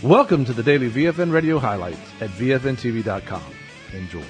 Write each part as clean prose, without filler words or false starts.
Welcome to the daily VFN radio highlights at VFNTV.com. Enjoy.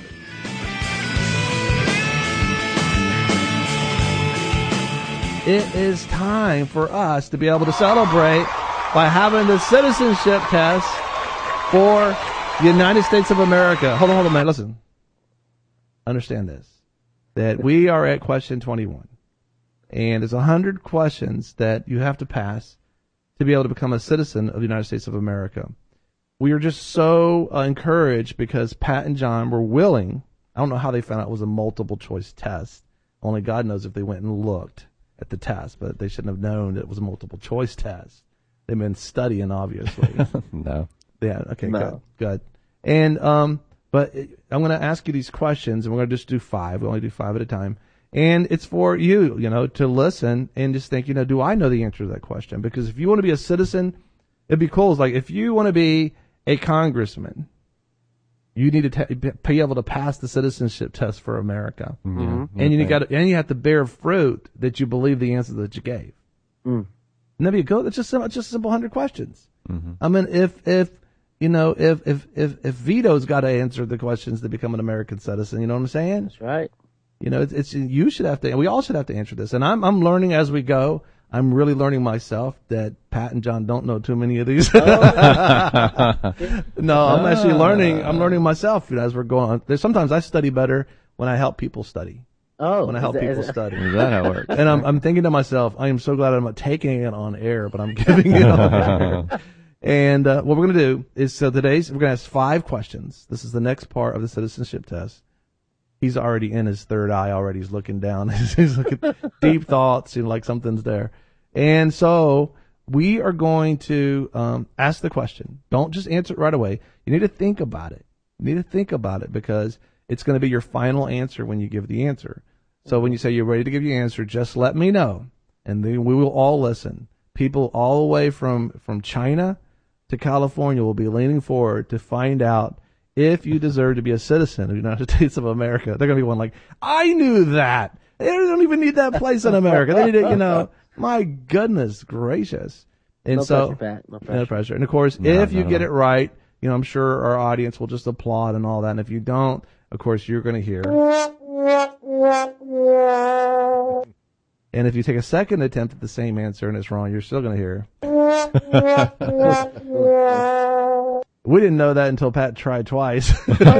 It is time for us to be able to celebrate by having the citizenship test for the United States of America. Hold on, man. Listen. Understand this. That we are at question 21. And there's 100 questions that you have to pass to be able to become a citizen of the United States of America. We are just so encouraged because Pat and John were willing. I don't know how they found out it was a multiple choice test. Only God knows if they went and looked at the test, but they shouldn't have known it was a multiple choice test. They've been studying, obviously. No. Yeah, okay, No. good. And, but I'm going to ask you these questions, and we're going to just do 5. We only do 5 at a time. And it's for you, to listen and just think, do I know the answer to that question? Because if you want to be a citizen, it'd be cool. It's like if you want to be a congressman, you need to be able to pass the citizenship test for America. Mm-hmm. And you have to bear fruit that you believe the answer that you gave. And that'd be good. It's just simple 100 questions. Mm-hmm. I mean, if Vito's got to answer the questions to become an American citizen, you know what I'm saying? That's right. You should have to, we all should have to answer this. And I'm learning as we go. I'm really learning myself that Pat and John don't know too many of these. No, I'm actually learning. I'm learning myself as we're going on. Sometimes I study better when I help people study. Oh, when I help people study. Is that how it works? And I'm thinking to myself, I am so glad I'm not taking it on air, but I'm giving it on air. And what we're going to do is, we're going to ask 5 questions. This is the next part of the citizenship test. He's already in his third eye already. He's looking down. He's looking deep thoughts, like something's there. And so we are going to ask the question. Don't just answer it right away. You need to think about it. Because it's going to be your final answer when you give the answer. So when you say you're ready to give your answer, just let me know. And then we will all listen. People all the way from China to California will be leaning forward to find out if you deserve to be a citizen of the United States of America. They're going to be one like, I knew that. They don't even need that place in America. They need it, my goodness gracious. And no so, pressure, Pat. No pressure. And of course, if you get it right, I'm sure our audience will just applaud and all that. And if you don't, of course, you're going to hear. And if you take a second attempt at the same answer and it's wrong, you're still going to hear. We didn't know that until Pat tried twice.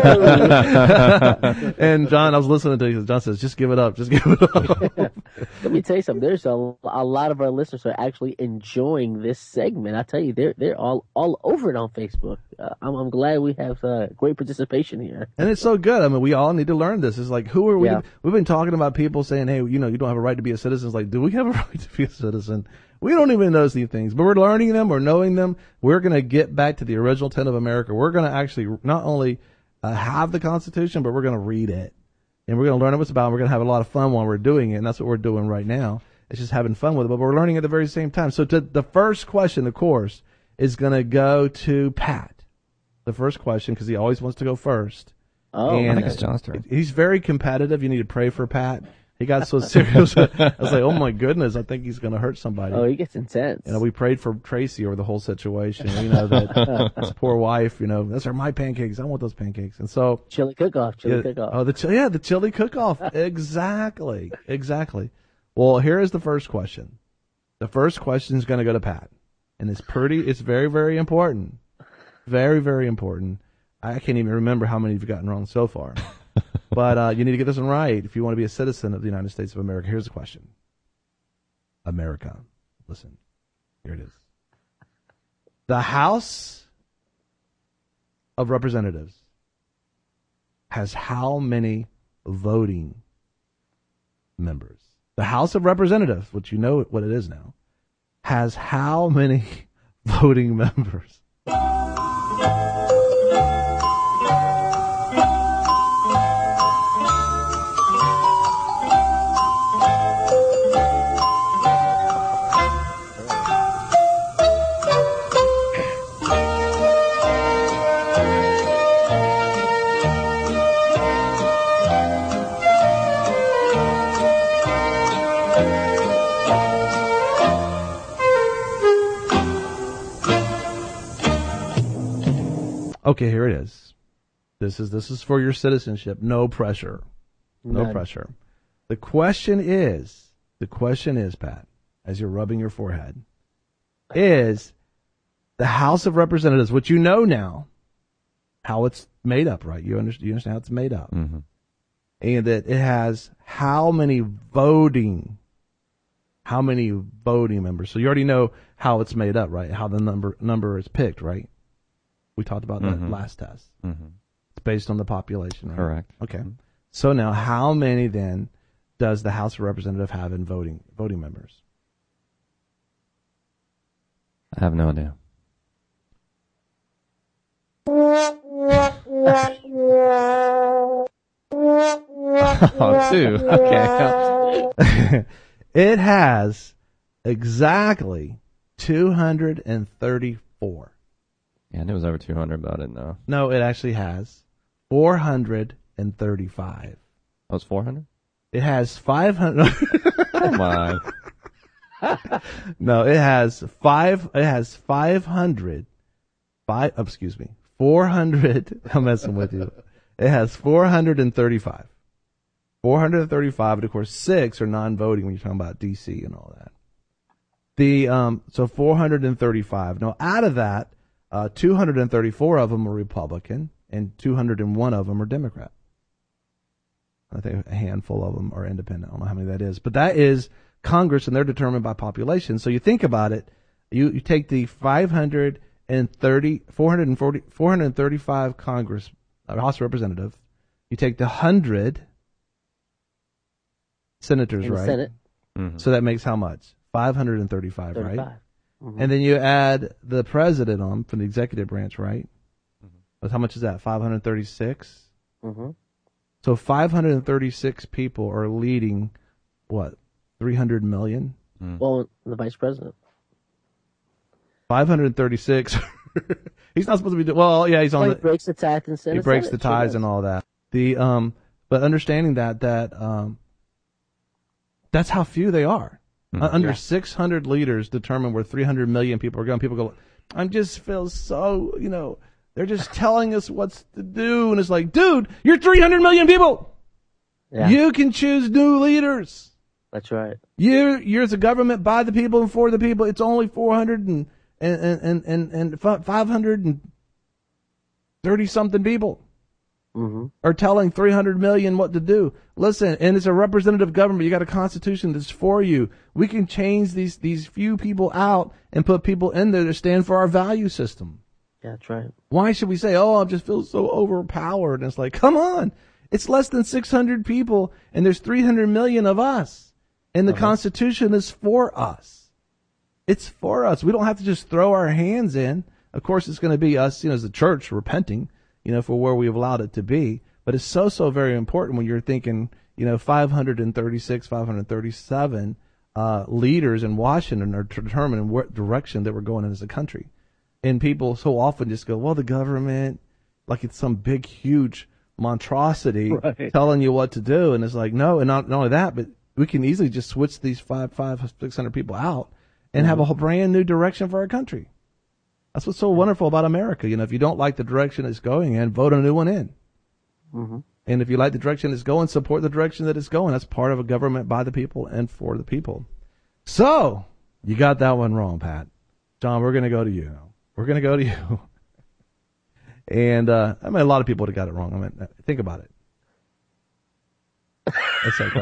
And John, I was listening to you. John says, just give it up. Let me tell you something. There's a lot of our listeners are actually enjoying this segment. I tell you, they're all over it on Facebook. I'm glad we have great participation here. And it's so good. I mean, we all need to learn this. It's like, who are we? Yeah. We've been talking about people saying, hey, you don't have a right to be a citizen. It's like, do we have a right to be a citizen? We don't even know these things, but we're learning them, we're knowing them. We're going to get back to the original intent of America. We're going to actually not only have the Constitution, but we're going to read it. And we're going to learn what it's about. We're going to have a lot of fun while we're doing it, and that's what we're doing right now. It's just having fun with it, but we're learning at the very same time. So the first question, of course, is going to go to Pat. The first question, because he always wants to go first. Oh, and I think it's John's turn. He's very competitive. You need to pray for Pat. He got so serious. I was like, oh my goodness, I think he's going to hurt somebody. Oh, he gets intense. We prayed for Tracy over the whole situation. That his poor wife, those are my pancakes. I want those pancakes. And so. Chili cook-off. Oh, the chili cook-off. Exactly. Well, here is the first question. The first question is going to go to Pat. And it's very, very important. Very, very important. I can't even remember how many you've gotten wrong so far. But you need to get this one right if you want to be a citizen of the United States of America. Here's the question. America. Listen. Here it is. The House of Representatives has how many voting members? The House of Representatives, which you know what it is now, has how many voting members? Okay, here it is. This is for your citizenship. No pressure. No None. pressure. The question is, Pat, as you're rubbing your forehead, is the House of Representatives, which you know now, how it's made up, right? You understand how it's made up. Mm-hmm. And that it has how many voting members. So you already know how it's made up, right? How the number is picked, right? We talked about that last test. Mm-hmm. It's based on the population, right? Correct. Okay. Mm-hmm. So now, how many then does the House of Representatives have in voting members? I have no idea. Oh, 2. Okay. It has exactly 234. Yeah, I knew it was over 200, but I didn't know. No, it actually has 435. Oh, it's 400? It has 500. Come on. No, it has 500. 400. I'm messing with you. It has 435. 435, and of course 6 are non-voting when you're talking about DC and all that. So 435. Now out of that, 234 of them are Republican and 201 of them are Democrat. I think a handful of them are independent. I don't know how many that is, but that is Congress, and they're determined by population. So you think about it, you take the 435 Congress, House of Representatives, you take the 100 senators, In the right? Senate, Mm-hmm. So that makes how much? 535, 35. right? Mm-hmm. And then you add the president on from the executive branch, right? But how much is that? 536? Mm-hmm. So 536 people are leading, what, 300 million? Well, the vice president. 536. He's not supposed to be doing, well, yeah, he's on He the, breaks the tithe and Senate. he breaks the Senate, sure ties does. and all that. But understanding that that's how few they are. Under Yeah. 600 leaders determine where 300 million people are going. People go, I just feel so, they're just telling us what's to do. And it's like, dude, you're 300 million people. Yeah, You can choose new leaders. that's right. You're the government by the people and for the people. It's only 400 and 530 something people Mm-hmm. are telling 300 million what to do. Listen, and it's a representative government. You got a constitution that's for you. We can change these few people out and put people in there to stand for our value system. Yeah, that's right. Why should we say, oh, I just feel so overpowered? And it's like, come on. It's less than 600 people, and there's 300 million of us. And the Constitution is for us. It's for us. We don't have to just throw our hands in. Of course, it's going to be us, as the church repenting, for where we've allowed it to be. But it's so very important when you're thinking, 536, 537 leaders in Washington are determining what direction that we're going in as a country. And people so often just go, well, the government, like it's some big, huge monstrosity Right. telling you what to do. And it's like, no, and not only that, but we can easily just switch these 600 people out and have a whole brand new direction for our country. That's what's so wonderful about America. If you don't like the direction it's going in, vote a new one in. Mm-hmm. And if you like the direction it's going, support the direction that it's going. That's part of a government by the people and for the people. So, you got that one wrong, Pat. John, we're going to go to you. We're going to go to you. And, a lot of people would have got it wrong. Think about it. That's that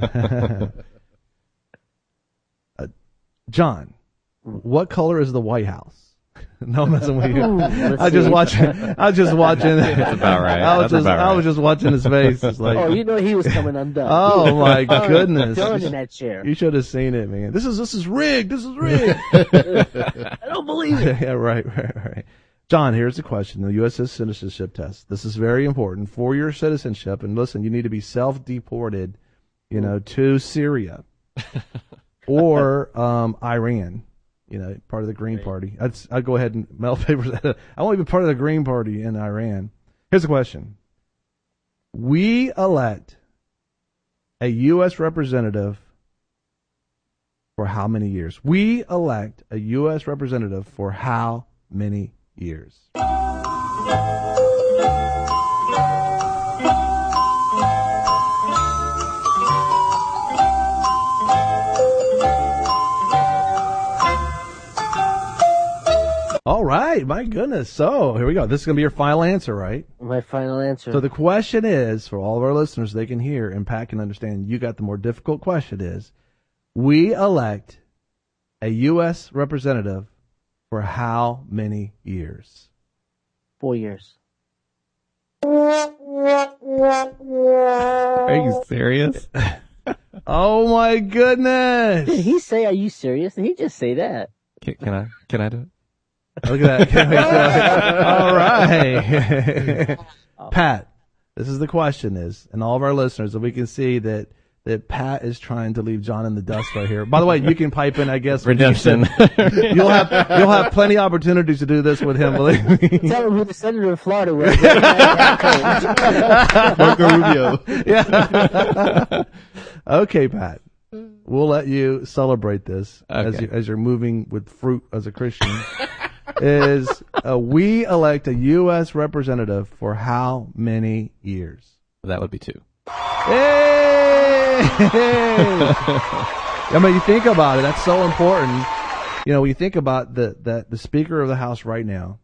cost. John, what color is the White House? No, I'm messing with you. I was just watching. That's about right. I was just watching his face. It's like, Oh, he was coming undone. oh my goodness! Done in that chair. You should have seen it, man. This is rigged. This is rigged. I don't believe it. Yeah, right. John, here's the question: the U.S. citizenship test. This is very important for your citizenship. And listen, you need to be self-deported, to Syria or Iran. Part of the Green Party. I'd go ahead and mail papers. I want to be part of the Green Party in Iran. Here's the question. We elect a U.S. representative for how many years? We elect a U.S. representative for how many years? All right, my goodness. So here we go. This is going to be your final answer, right? My final answer. So the question is, for all of our listeners, they can hear and Pat can understand, you got the more difficult question is, we elect a U.S. representative for how many years? 4 years. Are you serious? Oh my goodness. Did he say, are you serious? Did he just say that? Can I do it? Look at that. Can't wait to- All right. Pat, this is the question is, and all of our listeners, if we can see that Pat is trying to leave John in the dust right here. By the way, you can pipe in, I guess. Redemption. You'll have plenty of opportunities to do this with him, believe me. Tell him who the senator of Florida was. Marco Rubio. Yeah. Okay, Pat. We'll let you celebrate this Okay. as you're moving with fruit as a Christian. We elect a U.S. representative for how many years? That would be 2. Hey! I mean, you think about it. That's so important. You know, when you think about the Speaker of the House right now,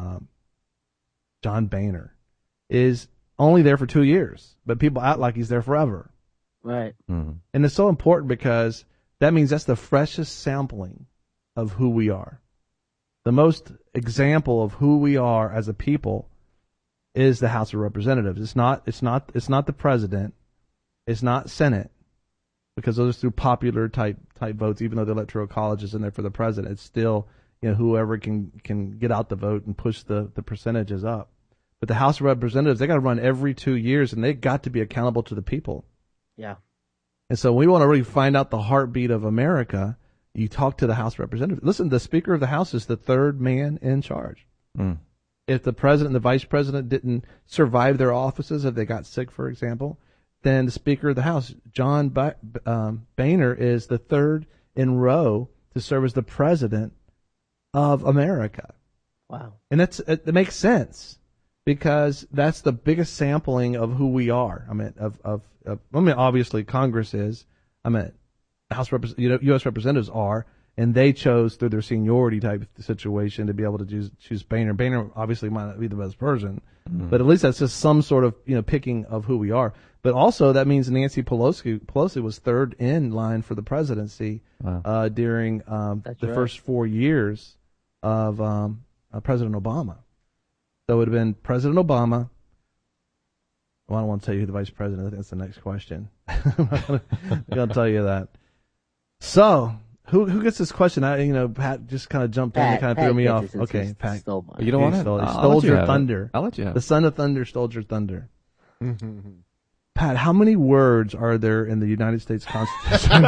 John Boehner, is only there for 2 years, but people act like he's there forever. Right. Mm-hmm. And it's so important because that means that's the freshest sampling of who we are. The most example of who we are as a people is the House of Representatives. It's not the president. It's not Senate, because those are through popular type votes. Even though the Electoral College is in there for the president, it's still, you know, whoever can get out the vote and push the percentages up. But the House of Representatives, they got to run every 2 years, and they got to be accountable to the people. Yeah. And so we want to really find out the heartbeat of America. You talk to the House of Representatives. Listen, the Speaker of the House is the third man in charge. Mm. If the president and the vice president didn't survive their offices, if they got sick, for example, then the Speaker of the House, John Boehner, is the third in row to serve as the president of America. Wow. And it makes sense because that's the biggest sampling of who we are. I mean, obviously Congress is. I mean, U.S. representatives are, and they chose through their seniority type situation to be able to choose Boehner. Boehner obviously might not be the best person, but at least that's just some sort of, you know, picking of who we are. But also that means Nancy Pelosi was third in line for the presidency during the first 4 years of President Obama. So it would have been President Obama. Well, I don't want to tell you who the vice president is. I think that's the next question. I'm going to tell you that. So, who gets this question? Pat just kind of jumped in and kind of threw me off. Okay, Pat. Stole mine. You don't want it? Stole your thunder. I'll let you have it. The son of thunder stole your thunder. Pat, how many words are there in the United States Constitution?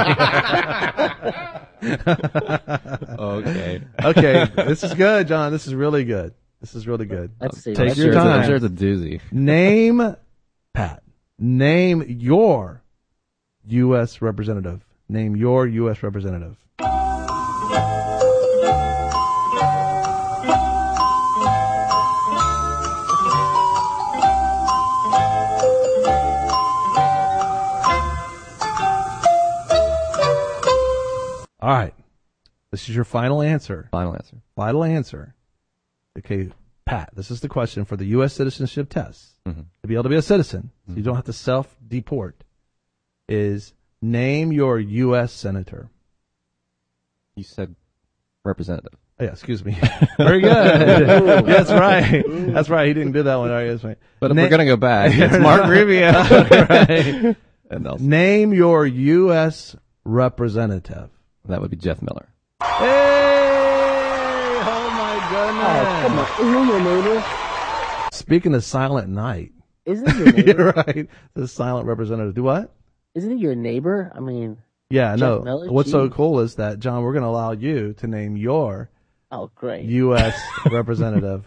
Okay. Okay, this is good, John. This is really good. This is really good. Let's see. Take your time. I'm sure it's a doozy. Name your U.S. representative. Name your U.S. representative. All right. This is your final answer. Final answer. Final answer. Okay, Pat, this is the question for the U.S. citizenship test. Mm-hmm. To be able to be a citizen, so you don't have to self-deport, is name your U.S. senator. You said representative. Oh, yeah, excuse me. Very good. That's right. That's right. He didn't do that one. All right, that's right. But if we're going to go back, it's Mark Rubio. Right. And else. Name your U.S. representative. That would be Jeff Miller. Hey! Oh, my goodness. Oh, come on. Isn't he your neighbor? Speaking of Silent Night. Isn't he your neighbor? You're right. The silent representative. Do what? Isn't he your neighbor? I mean, Yeah, Jeff no. Miller? What's so Jeez. cool is that, John, we're going to allow you to name your oh, great. U.S. representative.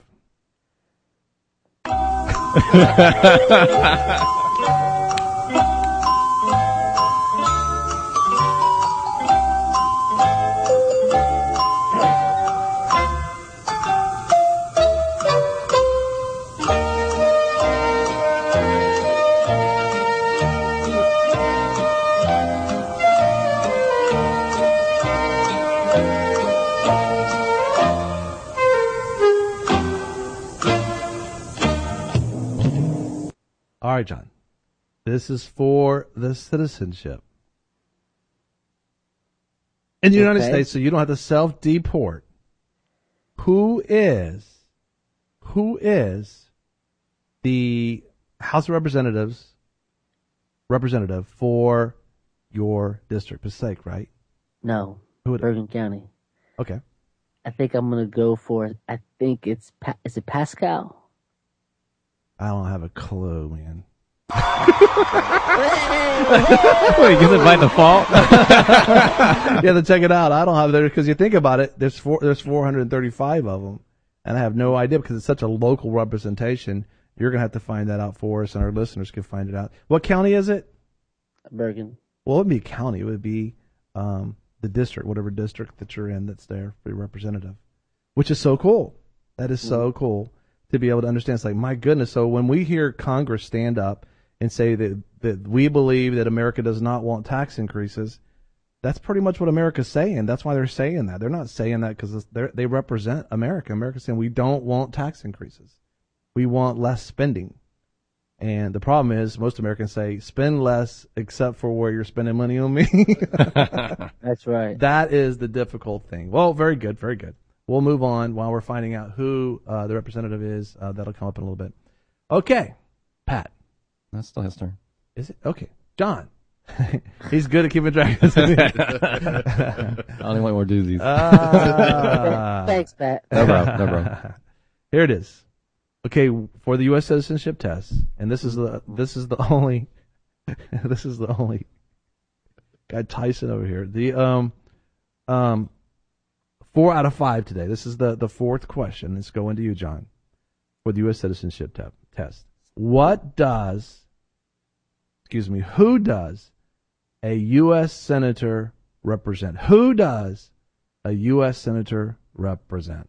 right, John. This is for the citizenship. In the United States, so you don't have to self-deport. Who is the House of Representatives representative for your district? Passaic, right? No, Who would- Bergen County. Okay. I think I'm gonna go for. I think is it Pascal? I don't have a clue, man. Wait, is it by default? You have to check it out. I don't have there because you think about it. There's 435 of them, and I have no idea because it's such a local representation. You're gonna have to find that out for us, and our listeners can find it out. What county is it? Bergen. Well, it would be county. It would be the district, whatever district that you're in that's there for your representative, which is so cool. That is so cool to be able to understand. It's like, my goodness. So when we hear Congress stand up and say that we believe that America does not want tax increases, that's pretty much what America's saying. That's why they're saying that. They're not saying that because they represent America. America's saying we don't want tax increases. We want less spending. And the problem is most Americans say, spend less except for where you're spending money on me. That's right. That is the difficult thing. Well, very good, very good. We'll move on while we're finding out who the representative is. That'll come up in a little bit. Okay, Pat. That's still his turn. Is it? Okay. John. He's good at keeping track of I only want more doozies. Thanks, Pat. No problem. Here it is. Okay, for the U.S. citizenship test, and this is the only guy Tyson over here. The 4 out of 5 today. This is the fourth question. Let's go into you, John, for the U.S. citizenship test. Who does a U.S. senator represent? Who does a U.S. senator represent?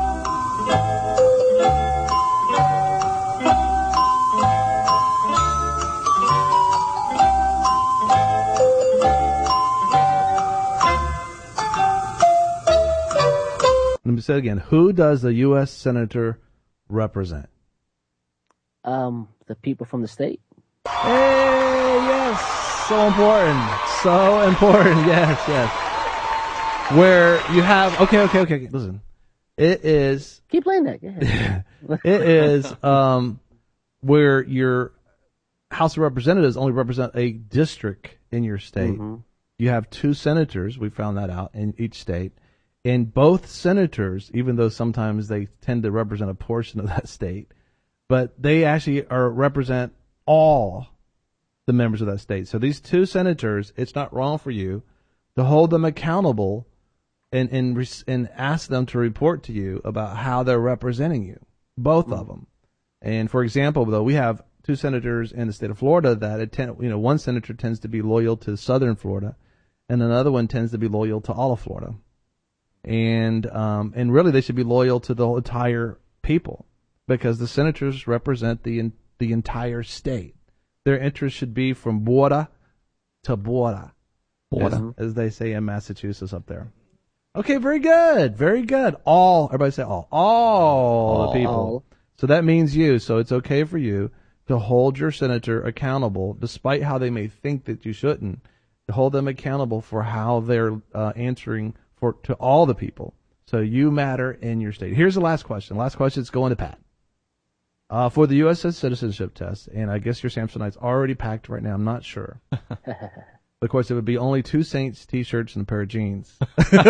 Let me say it again. Who does a U.S. senator represent? The people from the state. Hey, yes. So important. So important. Yes, yes. Where you have, okay. Listen. It is. Keep playing that. Go ahead. It is, where your House of Representatives only represent a district in your state. Mm-hmm. You have 2 senators. We found that out in each state. And both senators, even though sometimes they tend to represent a portion of that state, but they actually represent all the members of that state. So these 2 senators, it's not wrong for you to hold them accountable and ask them to report to you about how they're representing you, both of them. And for example, though, we have 2 senators in the state of Florida that one senator tends to be loyal to southern Florida, and another one tends to be loyal to all of Florida. And really they should be loyal to the entire people because the senators represent the entire state. Their interests should be from border to border, as they say in Massachusetts up there. Okay, very good, very good. Everybody say all the people. All. So that means you. So it's okay for you to hold your senator accountable, despite how they may think that you shouldn't. To hold them accountable for how they're answering to all the people. So you matter in your state. Here's the last question. Last question is going to Pat. For the U.S. citizenship test, and I guess your Samsonite's already packed right now. I'm not sure. Of course, it would be only 2 Saints t-shirts and a pair of jeans.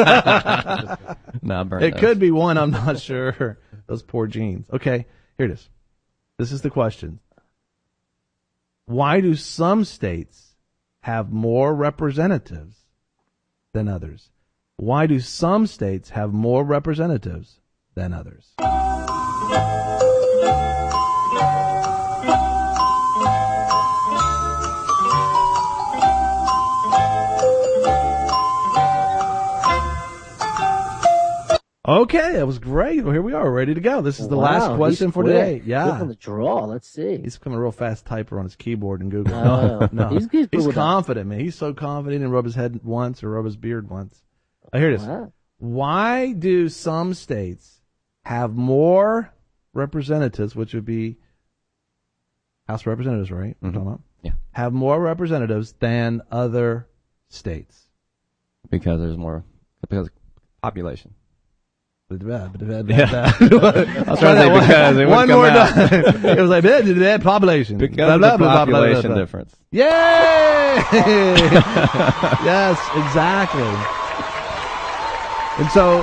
Nah, burn It those. could be one. I'm not sure. Those poor jeans. Okay, here it is. This is the question. Why do some states have more representatives than others? Why do some states have more representatives than others? Okay, that was great. Well, here we are, ready to go. This is the last question for today. Good Yeah. on the draw. Let's see. He's becoming a real fast typer on his keyboard in Google. Oh. No. He's good with that. confident, man. He's so confident he didn't rub his head once or rub his beard once. Here it is. Wow. Why do some states have more representatives, which would be House of Representatives, right? We're talking about? Yeah. Have more representatives than other states. Because there's more, because population. I was I was trying to say because it one would more come out. time. It was like population. Because of the population difference. Yay! Yes, exactly. And so,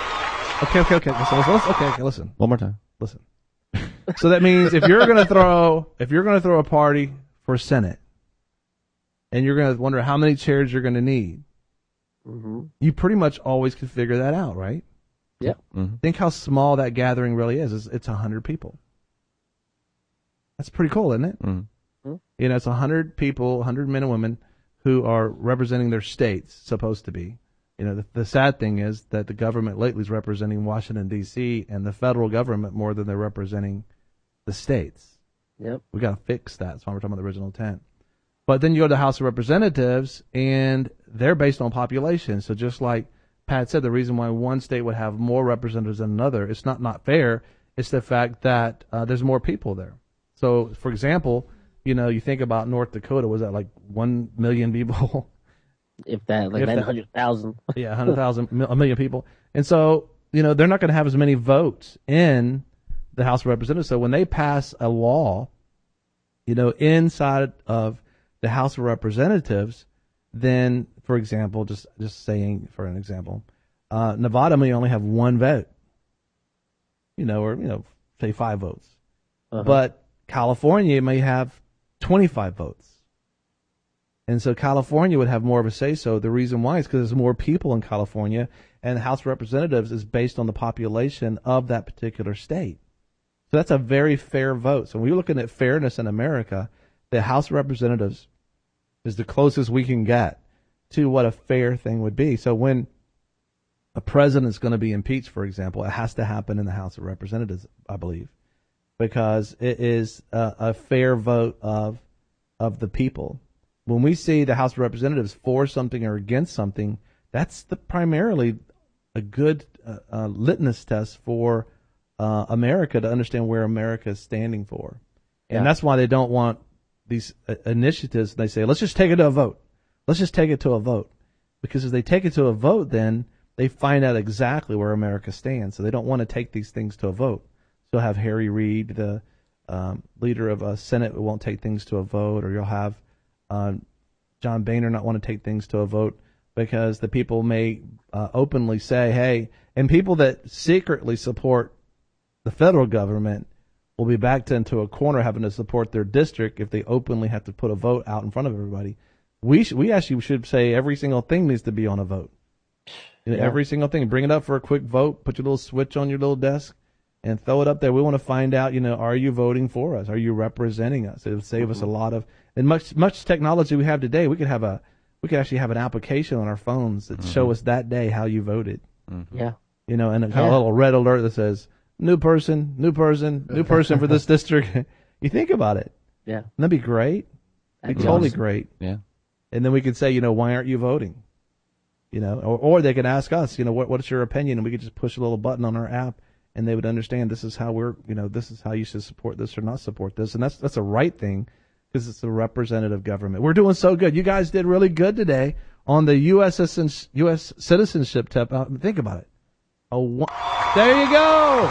okay. Listen. One more time. Listen. So that means if you're gonna throw a party for Senate, and you're gonna wonder how many chairs you're gonna need, you pretty much always can figure that out, right? Yeah. Mm-hmm. Think how small that gathering really is. It's 100 people. That's pretty cool, isn't it? Mm-hmm. You know, it's 100 people, 100 men and women who are representing their states, supposed to be. You know, the sad thing is that the government lately is representing Washington, D.C., and the federal government more than they're representing the states. Yep. We got to fix that. That's why we're talking about the original intent. But then you go to the House of Representatives, and they're based on population. So just like Pat said, the reason why one state would have more representatives than another, it's not fair. It's the fact that there's more people there. So, for example, you know, you think about North Dakota, was that like 1 million people? If that, like 900,000. Yeah, 100,000, a million people. And so, you know, they're not going to have as many votes in the House of Representatives. So when they pass a law, you know, inside of the House of Representatives, then, for example, just saying for an example, Nevada may only have one vote, you know, or, you know, say 5 votes. But California may have 25 votes. And so California would have more of a say-so. The reason why is because there's more people in California, and the House of Representatives is based on the population of that particular state. So that's a very fair vote. So when we're looking at fairness in America, the House of Representatives is the closest we can get to what a fair thing would be. So when a president is going to be impeached, for example, it has to happen in the House of Representatives, I believe, because it is a fair vote of the people. When we see the House of Representatives for something or against something, that's primarily a good litmus test for America to understand where America is standing for. And that's why they don't want these initiatives. They say, let's just take it to a vote. Let's just take it to a vote. Because if they take it to a vote, then they find out exactly where America stands. So they don't want to take these things to a vote. So you'll have Harry Reid, the leader of a Senate, who won't take things to a vote, or you'll have John Boehner not want to take things to a vote because the people may openly say, hey, and people that secretly support the federal government will be backed into a corner having to support their district if they openly have to put a vote out in front of everybody. We actually should say every single thing needs to be on a vote. You know, every single thing. Bring it up for a quick vote, put your little switch on your little desk, and throw it up there. We want to find out, you know, are you voting for us? Are you representing us? It would save us a lot of, and much technology we have today. We could actually have an application on our phones that show us that day how you voted. Yeah. You know, and a little red alert that says new person for this district. You think about it. Yeah. That'd be great. That'd be totally great. Yeah. And then we could say, you know, why aren't you voting? You know, or they could ask us, you know, what's your opinion? And we could just push a little button on our app, and they would understand this is how this is how you should support this or not support this. And that's a right thing because it's a representative government. We're doing so good. You guys did really good today on the U.S. citizenship test. Think about it. There you go.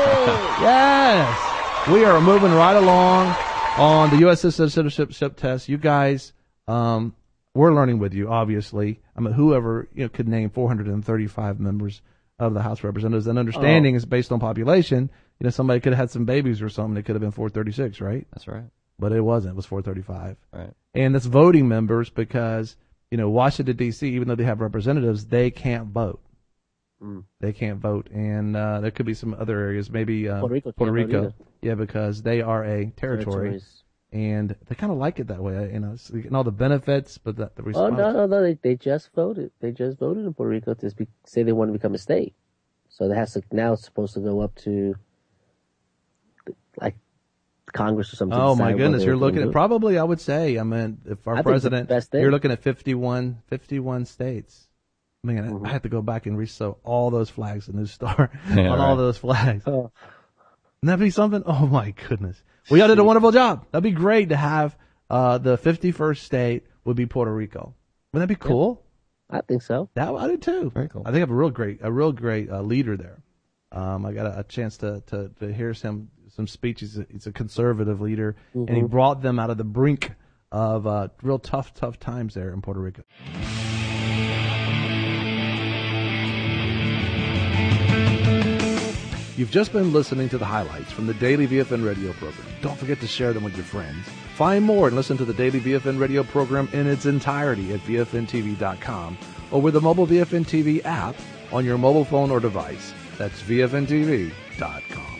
Yes. We are moving right along on the U.S. citizenship test. You guys, we're learning with you, obviously. I mean, whoever could name 435 members of the House of Representatives, and understanding is based on population. You know, somebody could have had some babies or something. It could have been 436, right? That's right. But it wasn't. It was 435. Right. And that's voting members because, Washington, D.C., even though they have representatives, they can't vote. They can't vote. And there could be some other areas, maybe Puerto Rico. Yeah, because they are a territory. And they kind of like it that way, so getting all the benefits, but the response. Oh, no, they just voted. They just voted in Puerto Rico to say they want to become a state. So that has to, now it's supposed to go up to, like, Congress or something. Oh, my goodness. You're looking at, probably, I would say, if our president, you're looking at 51 states. Man, I have to go back and resew all those flags, a new star on all those flags. Wouldn't that be something? Oh, my goodness. Well, y'all did a wonderful job. That'd be great to have the 51st state would be Puerto Rico. Wouldn't that be cool? I think so. I do too. Very cool. I think I have a real great leader there. I got a chance to hear some speeches. He's a conservative leader, and he brought them out of the brink of real tough times there in Puerto Rico. You've just been listening to the highlights from the Daily VFN radio program. Don't forget to share them with your friends. Find more and listen to the Daily VFN radio program in its entirety at VFNTV.com or with the mobile VFN TV app on your mobile phone or device. That's VFNTV.com.